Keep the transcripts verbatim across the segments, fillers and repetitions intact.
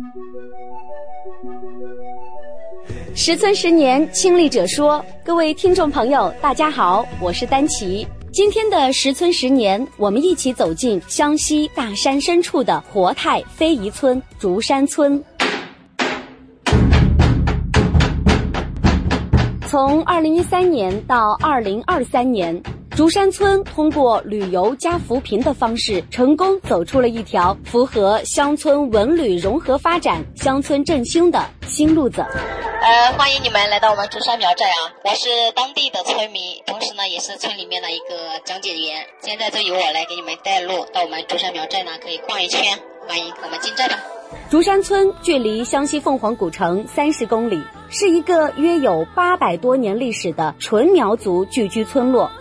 十村十年，亲历者说。各位听众朋友，大家好，我是丹琪。今天的十村十年，我们一起走进湘西大山深处的活态非遗村竹山村。从二零一三年到二零二三年，竹山村通过旅游加扶贫的方式，成功走出了一条符合乡村文旅融合发展、乡村振兴的新路子。 呃，欢迎你们来到我们竹山苗寨啊！我是当地的村民，同时呢也是村里面的一个讲解员。现在就由我来给你们带路，到我们竹山苗寨呢可以逛一圈。欢迎我们进寨吧。 竹山村距离湘西凤凰古城三十公里，是一个约有八百多年历史的纯苗族聚居村落。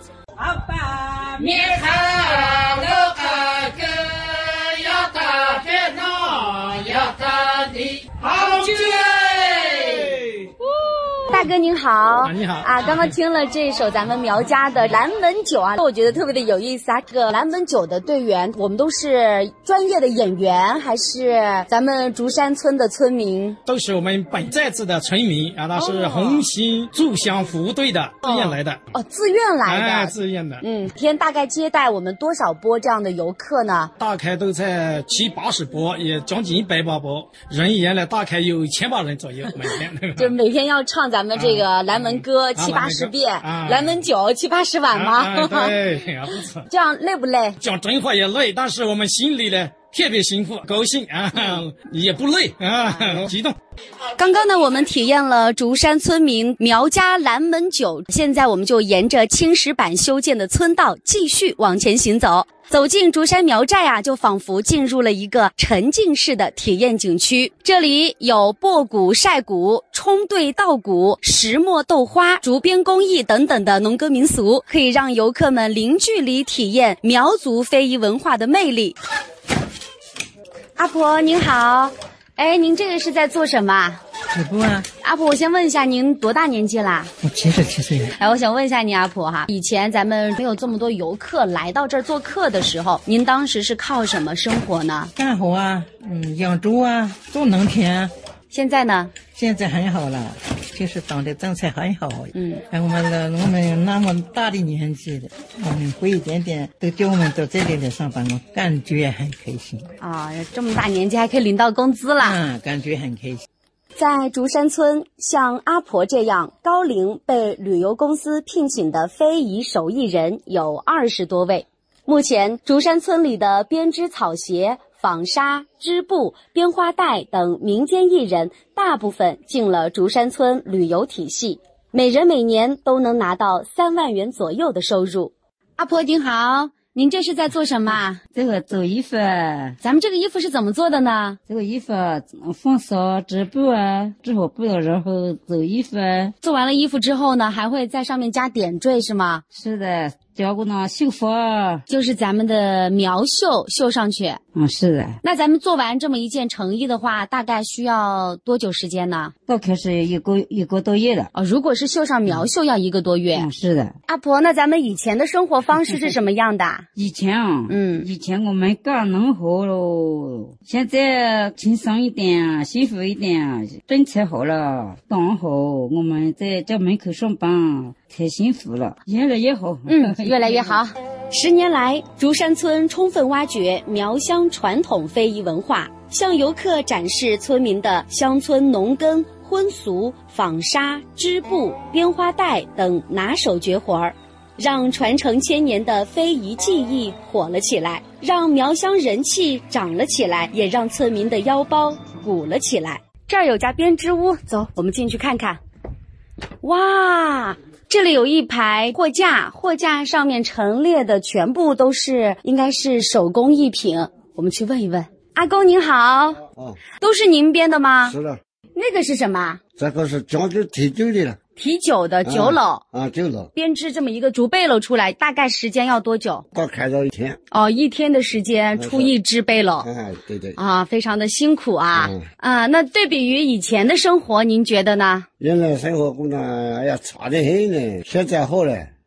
大哥您好， 啊、你好啊！刚刚听了这首咱们苗家的蓝门酒啊，我觉得特别的有意思啊。这个蓝门酒的队员，我们都是专业的演员，还是咱们竹山村的村民？ 都是我们本寨子的村民啊，那是红星驻乡服务队的，自愿来的。 哦，自愿来的， 哎，自愿的。 嗯，天大概接待我们多少波这样的游客呢？ 大概都在七八十波，也将近一百把波，人员呢大概有一千把人左右每天。 就每天要唱咱们这个蓝门歌、啊、七八十遍，啊、蓝门酒七八十碗吗？ 啊啊、对，啊不错。 这样累不累？ 讲真话也累，但是我们心里呢特别幸福、高兴啊，也不累啊，激动。 刚刚呢，我们体验了竹山村民苗家蓝门酒，现在我们就沿着青石板修建的村道继续往前行走。走进竹山苗寨啊，就仿佛进入了一个沉浸式的体验景区。这里有剥谷、晒谷、冲兑稻谷、石磨豆花、竹编工艺等等的农耕民俗，可以让游客们零距离体验苗族非遗文化的魅力。阿婆您好，哎，您这个是在做什么？ 直播啊。 阿婆，我先问一下您多大年纪啦？ 我七十七岁了。 哎，我想问一下您阿婆哈，以前咱们没有这么多游客来到这儿做客的时候，您当时是靠什么生活呢？ 干活啊，嗯，养猪啊，种农田。 现在呢？ 现在很好了，就是党的政策很好。嗯，我们的我们那么大的年纪的，我们会一点点都叫我们到这里来上班，我感觉很开心。 啊，这么大年纪还可以领到工资了。 嗯，感觉很开心。 在竹山村，像阿婆这样高龄被旅游公司聘请的非遗手艺人有二十多位。目前，竹山村里的编织草鞋、纺纱、织布、编花带等民间艺人大部分进了竹山村旅游体系，每人每年都能拿到三万元左右的收入。阿婆您好，您这是在做什么？ 这个做衣服。 咱们这个衣服是怎么做的呢？ 这个衣服纺纱、织布啊，织好布然后做衣服。 做完了衣服之后呢，还会在上面加点缀是吗？ 是的，加个呢绣花， 就是咱们的苗绣绣上去。 嗯，是的。 那咱们做完这么一件成衣的话，大概需要多久时间呢？ 大概是一个一个多月的。 哦，如果是绣上苗绣要一个多月。 嗯，是的。 阿婆，那咱们以前的生活方式是什么样的？ 以前啊，嗯，以前我们干农活喽，现在轻松一点，幸福一点，政策好了，党好，我们在家门口上班，太幸福了，越来越好。 嗯，越来越好。十年来，竹山村充分挖掘苗乡传统非遗文化，向游客展示村民的乡村农耕、婚俗、纺纱、织布、编花带等拿手绝活儿，让传承千年的非遗技艺火了起来，让苗乡人气涨了起来，也让村民的腰包鼓了起来。这儿有家编织屋，走，我们进去看看。哇，这里有一排货架，货架上面陈列的全部都是应该是手工艺品，我们去问一问。阿公您好。哦，都是您编的吗？ 是的。 那个是什么？ 这个是讲究提酒的了。 提酒的酒篓。 啊，酒篓。 编织这么一个竹背篓出来，大概时间要多久？ 大概要一天。 哦，一天的时间出一只背篓。 哎，对对。 啊，非常的辛苦啊。嗯、啊，那对比于以前的生活，您觉得呢？ 原来生活过呢，哎呀，差得很呢。现在好了，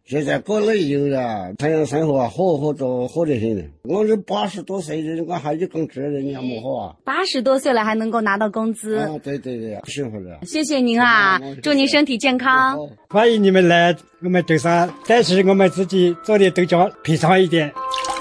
现在搞旅游了，太阳生活啊，好好多好得很的。我这八十多岁的，我还有工资的，你还没好啊？ 八十多岁了还能够拿到工资？ 啊，对对对，幸福了。 谢谢您啊，祝您身体健康。 欢迎你们来我们舟山，但是我们自己做的豆浆品尝一点。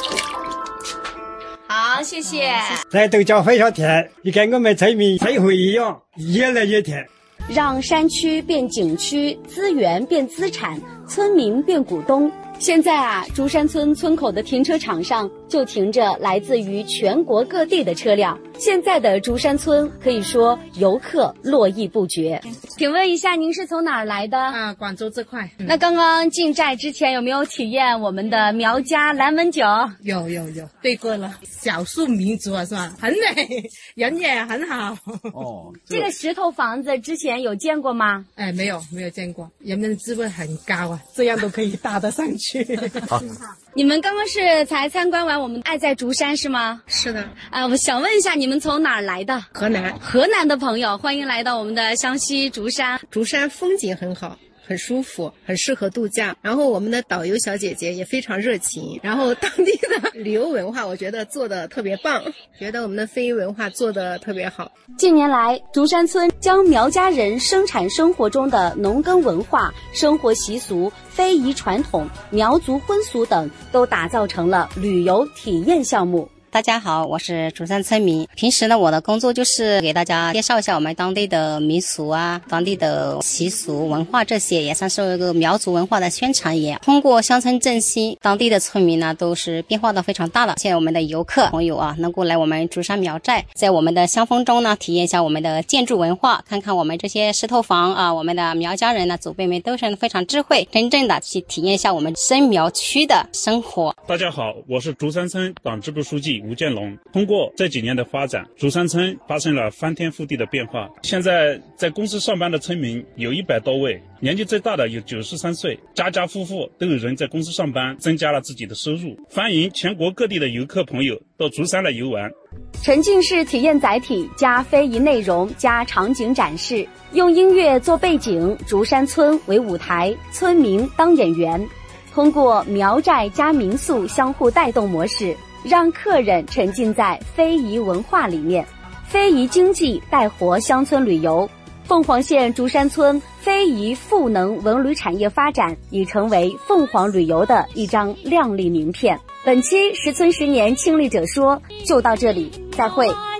好，谢谢。 这豆浆非常甜，你看我们村民生活一样，越来越甜。 让山区变景区，资源变资产，村民变股东。现在啊，竹山村村口的停车场上就停着来自于全国各地的车辆。现在的竹山村可以说游客络绎不绝。请问一下，您是从哪儿来的？ 啊，广州这块。 那刚刚进寨之前有没有体验我们的苗家蓝纹酒？ 有有有，对过了。少数民族啊，是吧？很美，人也很好。 哦，这个石头房子之前有见过吗？ 哎，没有，没有见过。人们的智慧很高啊，这样都可以搭得上去。 好，你们刚刚是才参观完我们爱在竹山是吗？ 是的。 啊，我想问一下，你们从哪儿来的？ 河南。 河南的朋友，欢迎来到我们的湘西竹山。 竹山风景很好，很舒服，很适合度假。然后我们的导游小姐姐也非常热情。然后当地的旅游文化，我觉得做得特别棒，觉得我们的非遗文化做得特别好。 近年来，竹山村将苗家人生产生活中的农耕文化、生活习俗、非遗传统、苗族婚俗等，都打造成了旅游体验项目。 大家好，我是竹山村民。平时呢，我的工作就是给大家介绍一下我们当地的民俗啊、当地的习俗文化，这些也算是一个苗族文化的宣传也。通过乡村振兴，当地的村民呢都是变化的非常大了。现在我们的游客朋友啊，能够来我们竹山苗寨，在我们的乡风中呢，体验一下我们的建筑文化，看看我们这些石头房啊，我们的苗家人呢，祖辈们都是非常智慧，真正的去体验一下我们深苗区的生活。 大家好，我是竹山村党支部书记吴建龙。通过这几年的发展，竹山村发生了翻天覆地的变化。现在在公司上班的村民有一百多位，年纪最大的有九十三岁，家家户户都有人在公司上班，增加了自己的收入。欢迎全国各地的游客朋友到竹山来游玩。 沉浸式体验载体加非遗内容加场景展示，用音乐做背景，竹山村为舞台，村民当演员。通过苗寨加民宿相互带动模式，让客人沉浸在非遗文化里面，非遗经济带活乡村旅游。凤凰县竹山村非遗赋能文旅产业发展已成为凤凰旅游的一张亮丽名片。本期十村十年亲历者说就到这里，再会。